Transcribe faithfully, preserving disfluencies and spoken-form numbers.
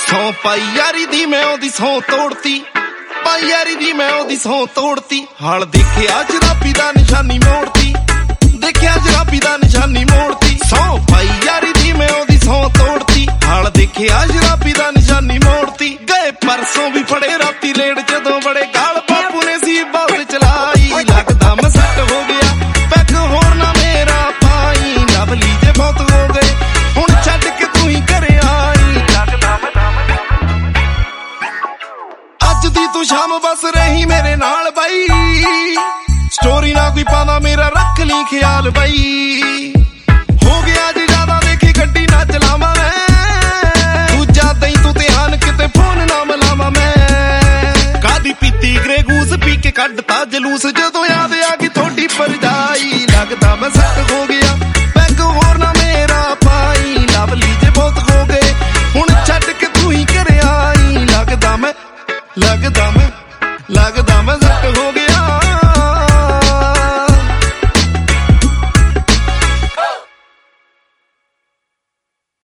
ਸੌ ਪਾਈ ਯਾਰੀ ਦੀ ਮੈਂ ਉਹਦੀ ਸੌ ਤੋੜਤੀ, ਪਾਈ ਯਾਰੀ ਦੀ ਮੈਂ ਉਹਦੀ ਸੌ ਤੋੜਤੀ। ਹਾਲ ਦੇਖਿਆ ਜਰਾਬੀ ਦਾ ਨਿਸ਼ਾਨੀ ਮੋੜਤੀ, ਦੇਖਿਆ ਜਰਾਬੀ ਦਾ ਨਿਸ਼ਾਨੀ ਮੋੜਤੀ। ਸੌ ਪਾਈ ਯਾਰੀ ਦੀ ਮੈਂ ਉਹਦੀ ਸੌ ਤੋੜਤੀ, ਹਾਲ ਦੇਖਿਆ ਜਰਾਬੀ ਦਾ ਨਿਸ਼ਾਨੀ ਮੋੜਤੀ। ਗਏ ਪਰਸੋਂ ਵੀ ਫੜੇ ਰਾਤੀ ਲੇਟ ਜਦੋਂ ਬੜੇ ਗਾਲ ਬਾਪੂ ਨੇ ਸੀ ਬੱਸ ਚਲਾਈ। ਲੱਗਦਾ ਮੈਂ ਸੈੱਟ ਹੋ ਗਿਆ ਪੈਕ ਹੋਰ ਨਾ ਮੇਰਾ ਪਾਈ, ਲਵਲੀ ਜੇ ਬਹੁਤ ਹੋ ਗਏ ਹੁਣ ਛੱਡ ਕੇ ਤੂੰ ਹੀ ਘਰੇ ਆਈ। ਲੱਗਦਾ ਮੈਂ ਅੱਜ ਦੀ ਤੂੰ ਸ਼ਾਮ ਬਸ ਰਹੀ ਮੇਰੇ ਨਾਲ ਬਾਈ, ਸਟੋਰੀ ਨਾ ਕੋਈ ਪਾਉਂਦਾ ਮੇਰਾ ਰੱਖ ਲਈ ਖਿਆਲ ਬਾਈ। ਹੋ ਗਿਆ ਜੀ ਜ਼ਿਆਦਾ ਦੇਖੀ ਗੱਡੀ ਨਾ ਚਲਾਵਾਂ ਮੈਂ, ਦੂਜਾ ਦਈ ਤੂੰ ਧਿਆਨ ਕਿਤੇ ਫੋਨ ਨਾ ਮਿਲਾਵਾਂ ਮੈਂ। ਕਾਦੀ ਪੀਤੀ ਗ੍ਰੇ ਗੂਸ ਪੀ ਕੇ ਕੱਢਤਾ ਜਲੂਸ ਜਦੋਂ ਯਾਦ ਆ ਗਈ ਥੋੜੀ ਪਰਜਾਈ। ਲੱਗਦਾ ਮੈਂ ਸੈੱਟ ਹੋ ਗਿਆ ਪੈਗ ਹੋਰ ਨਾ ਮੇਰਾ ਪਾਈ, ਲਵਲੀ ਜੇ ਬਹੁਤ ਹੋ ਗਏ ਹੁਣ ਛੱਡ ਕੇ ਤੂੰ ਹੀ ਘਰੇ ਆਈ। ਲੱਗਦਾ ਮੈਂ ਲੱਗਦਾ ਮੈਂ ਲੱਗਦਾ ਮੈਂ ਸੈੱਟ ਹੋ ਗਿਆ।